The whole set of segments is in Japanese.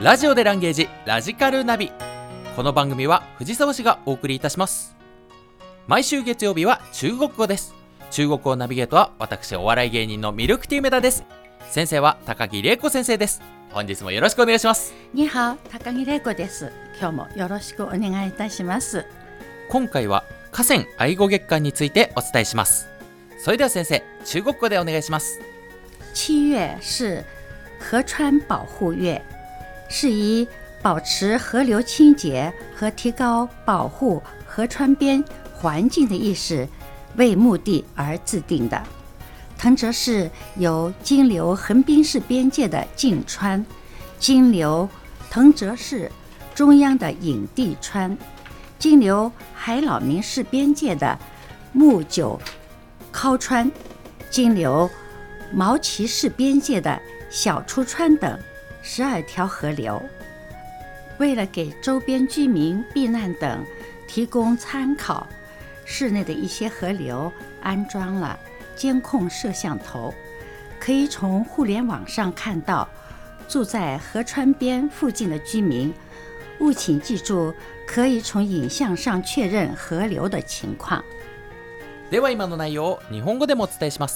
ラジオでランゲージラジカルナビ。この番組は藤沢市がお送りいたします。毎週月曜日は中国語です。中国語ナビゲートは私お笑い芸人のミルクティー梅田です。先生は高木玲子先生です。本日もよろしくお願いします。 にはお、高木玲子です。今日もよろしくお願いいたします。 今回は河川愛護月間についてお伝えします。それでは先生、中国語でお願いします。 7月是河川保護月，是以保持河流清洁和提高保护河川边环境的意识为目的而制定的。藤泽市有经流横滨市边界的静川，经流藤泽市中央的影地川，经流海老名市边界的木九尻川，经流毛奇市边界的小出川等12条河流。为了给周边居民避难等提供参考，市内的一些河流安装了监控摄像头，可以从互联网上看到住在河川边附近的居民。务请记住，可以从影像上确认河流的情况。 では今の内容を日本語でもお伝えします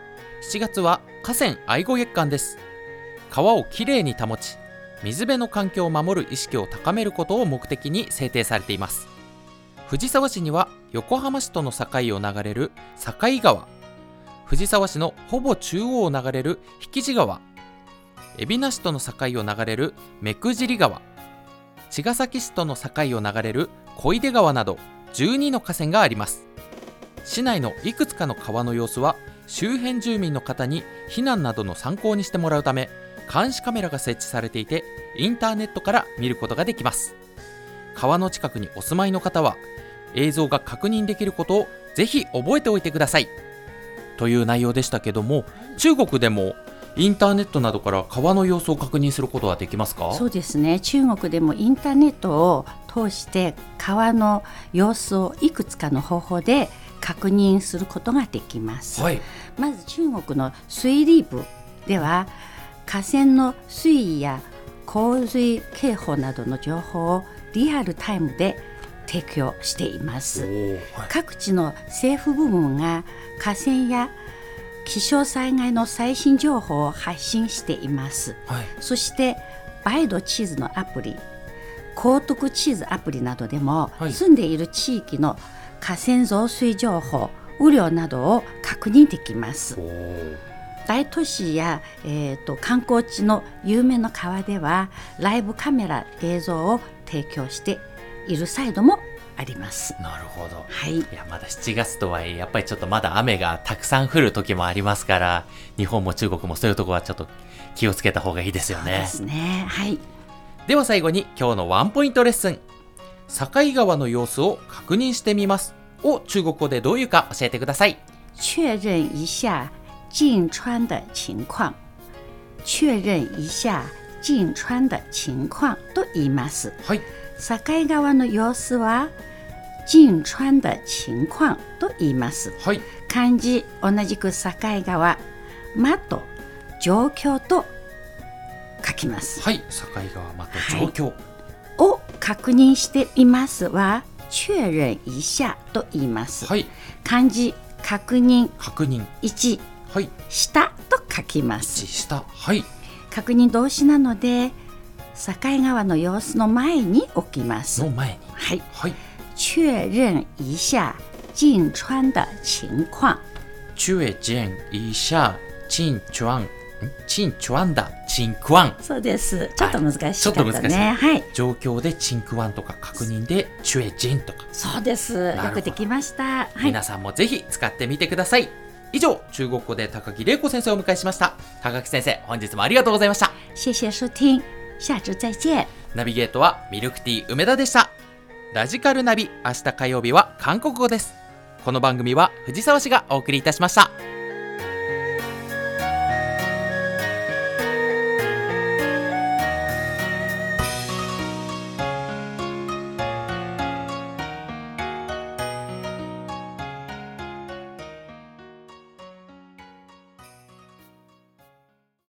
。7月は河川愛護月間です。川をきれいに保ち、水辺の環境を守る意識を高めることを目的に制定されています。藤沢市には横浜市との境を流れる境川、藤沢市のほぼ中央を流れる引地川、海老名市との境を流れる目久尻川、茅ヶ崎市との境を流れる小出川など12の河川があります。市内のいくつかの川の様子は周辺住民の方に避難などの参考にしてもらうため、監視カメラが設置されていて、インターネットから見ることができます。川の近くにお住まいの方は映像が確認できることをぜひ覚えておいてくださいという内容でしたけども、中国でもインターネットなどから川の様子を確認することはできますか？ そうですね、中国でもインターネットを通して川の様子をいくつかの方法で確認することができます、 はい、 まず中国の水利部では河川の水位や洪水警報などの情報をリアルタイムで提供しています、はい、各地の政府部門が河川や気象災害の最新情報を発信しています、はい、そしてバイド地図のアプリ、高徳地図アプリなどでも、はい、住んでいる地域の河川増水情報、雨量などを確認できます。大都市や、観光地の有名な川ではライブカメラ映像を提供しているサイトもあります。 なるほど、 はい、 いやまだ7月とはいえやっぱりちょっとまだ雨がたくさん降る時もありますから、日本も中国もそういうところはちょっと気をつけた方がいいですよね。 そうですね、はい、 では最後に今日のワンポイントレッスン、境川の様子を確認してみますを中国語でどういうか教えてください。 確認一下静川的情況、確認一下静川的情況と言います、はい、境川の様子は静川的情況と言います、はい、漢字同じく境川、間と状況と書きます。 はい、境川間と状況、はい、 を確認していますは確認一下と言います、はい、漢字確認1、はい、下と書きます。 下、はい、 確認動詞なので境川の様子の前に置きます。 の前に、 はい、はい、確認一下静川的情況、 確認一下静川的情況、 そうです。ちょっと難しかったね、はい、ちょっと難しい、はい、 状況で静川とか確認で確認とか、 そうです、よくできました、はい、 皆さんもぜひ使ってみてください。以上、中国語で高木玲子先生をお迎えしました。高木先生、本日もありがとうございました。 謝謝收聽、下次再見。 ナビゲートはミルクティー梅田でした。ラジカルナビ、明日火曜日は韓国語です。この番組は藤沢市がお送りいたしました。